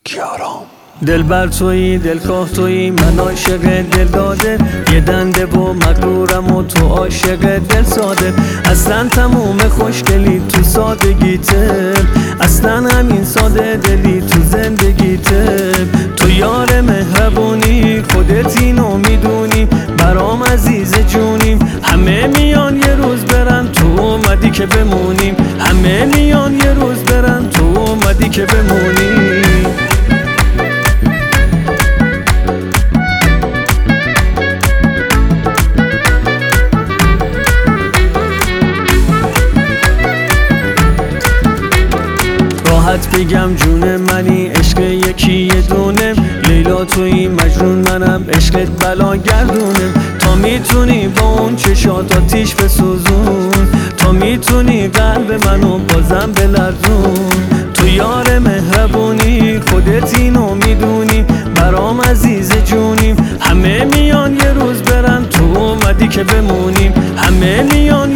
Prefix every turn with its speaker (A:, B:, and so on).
A: کیارام.
B: دل بر تویی، دلخواه تویی، من عاشق دل داده، یه دنده و مغرورم و تو عاشق دل ساده. اصلا تموم خوشگلی تو سادگیته، اصلا همین ساده دلی تو زندگیته. تو یار مهربونی، خودت اینو میدونی، برام عزیز جونیم. همه میان یه روز برن، تو اومدی که بمونیم. همه میان یه روز برن، تو اومدی که بمونیم. راحت بگم جون منی، عشق یکی یه دونه. لیلا تویی، مجنون منم، عشقت بلا گردونه. تا میتونی با اون چشات آتیش بسوزون، تا میتونی قلب منو بازم بلرزون. تو یار مهربونی، خودت اینو میدونی، برام عزیز جونیم. همه میان یه روز برن، تو اومدی که بمونیم. همه میان